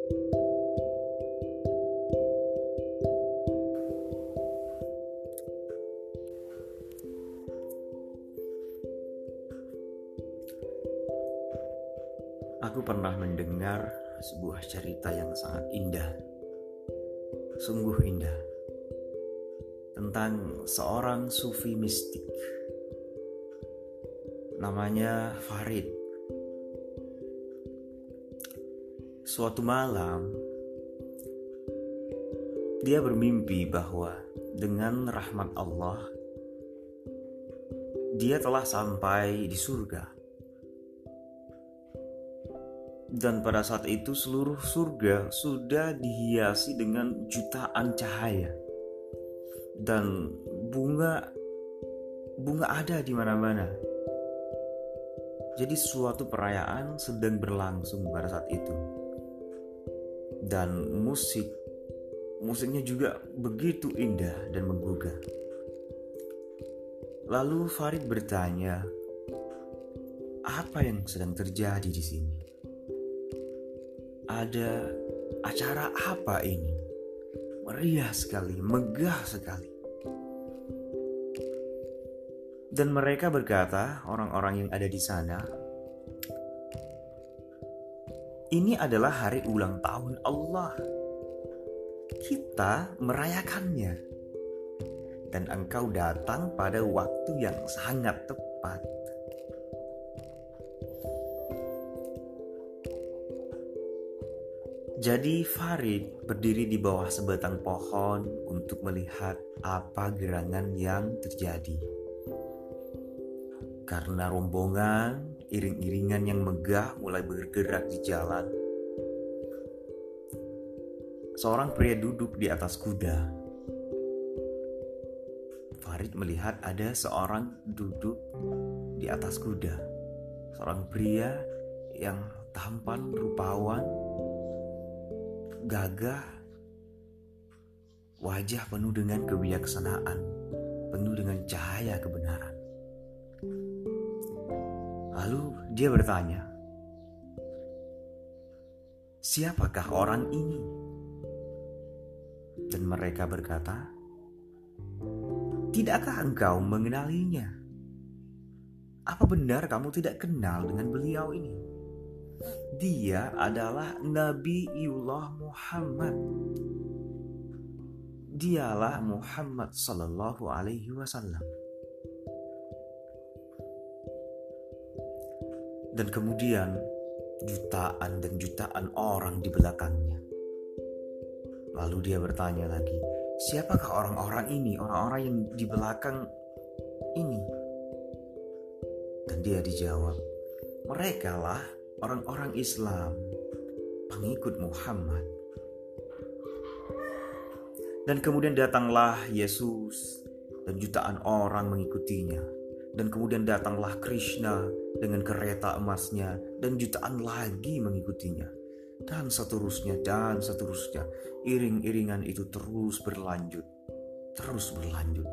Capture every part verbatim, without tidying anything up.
Aku pernah mendengar sebuah cerita yang sangat indah, sungguh indah, tentang seorang sufi mistik. Namanya Farid. Suatu malam, dia bermimpi bahwa dengan rahmat Allah, dia telah sampai di surga. Dan pada saat itu seluruh surga sudah dihiasi dengan jutaan cahaya. Dan bunga bunga ada di mana-mana. Jadi suatu perayaan sedang berlangsung pada saat itu. Dan musik musiknya juga begitu indah dan menggugah. Lalu Farid bertanya, apa yang sedang terjadi di sini? Ada acara apa ini? Meriah sekali, megah sekali. Dan mereka berkata, orang-orang yang ada di sana, ini adalah hari ulang tahun Allah. Kita merayakannya. Dan engkau datang pada waktu yang sangat tepat. Jadi Farid berdiri di bawah sebatang pohon untuk melihat apa gerangan yang terjadi. Karena rombongan, iring-iringan yang megah mulai bergerak di jalan. Seorang pria duduk di atas kuda. Farid melihat ada seorang duduk di atas kuda. Seorang pria yang tampan, rupawan, gagah, wajah penuh dengan kebijaksanaan, penuh dengan cahaya kebenaran. Lalu dia bertanya, siapakah orang ini? Dan mereka berkata, tidakkah engkau mengenalinya? Apa benar kamu tidak kenal dengan beliau ini? Dia adalah Nabiullah Muhammad. Dialah Muhammad sallallahu alaihi wasallam. Dan kemudian jutaan dan jutaan orang di belakangnya. Lalu dia bertanya lagi, siapakah orang-orang ini, orang-orang yang di belakang ini? Dan dia dijawab, mereka lah orang-orang Islam, pengikut Muhammad. Dan kemudian datanglah Yesus dan jutaan orang mengikutinya. Dan kemudian datanglah Krishna dengan kereta emasnya dan jutaan lagi mengikutinya. Dan seterusnya dan seterusnya. Iring-iringan itu terus berlanjut, terus berlanjut.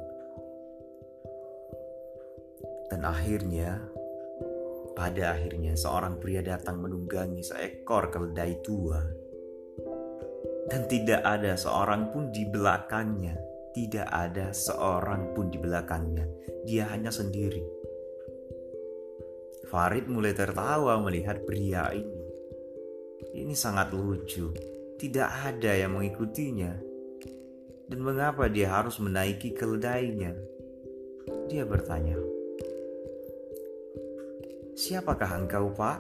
Dan akhirnya Pada akhirnya seorang pria datang menunggangi seekor keledai tua. Dan tidak ada seorang pun di belakangnya. Tidak ada seorang pun di belakangnya. Dia hanya sendiri. Farid mulai tertawa melihat pria ini. Ini sangat lucu. Tidak ada yang mengikutinya. Dan mengapa dia harus menaiki keledainya? Dia bertanya, siapakah engkau, Pak?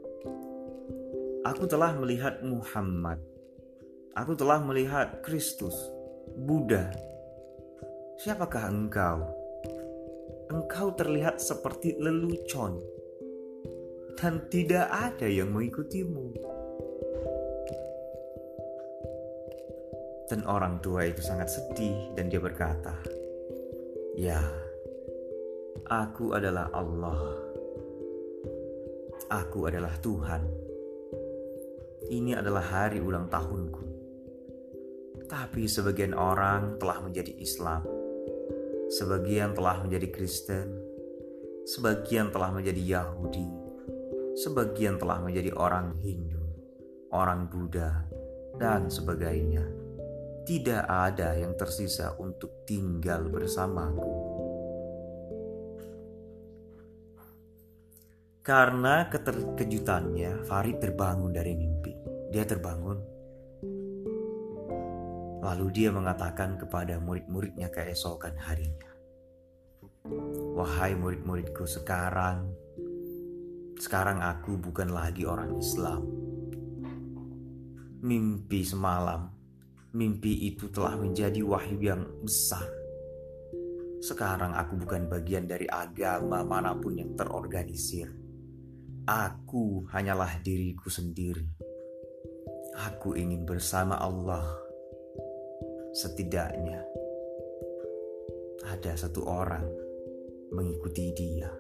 Aku telah melihat Muhammad. Aku telah melihat Kristus, Buddha. Siapakah engkau? Engkau terlihat seperti lelucon. Dan tidak ada yang mengikutimu. Dan orang tua itu sangat sedih dan dia berkata, ya, aku adalah Allah. Aku adalah Tuhan. Ini adalah hari ulang tahunku. Tapi sebagian orang telah menjadi Islam. Sebagian telah menjadi Kristen. Sebagian telah menjadi Yahudi. Sebagian telah menjadi orang Hindu. orang Buddha, dan sebagainya. Tidak ada yang tersisa untuk tinggal bersamaku. Karena keterkejutannya, Farid terbangun dari mimpi. Dia terbangun. Lalu dia mengatakan kepada murid-muridnya keesokan harinya, "Wahai murid-muridku, sekarang, sekarang aku bukan lagi orang Islam. Mimpi semalam, mimpi itu telah menjadi wahyu yang besar. Sekarang aku bukan bagian dari agama manapun yang terorganisir. Aku hanyalah diriku sendiri. Aku ingin bersama Allah. Setidaknya ada satu orang mengikuti dia."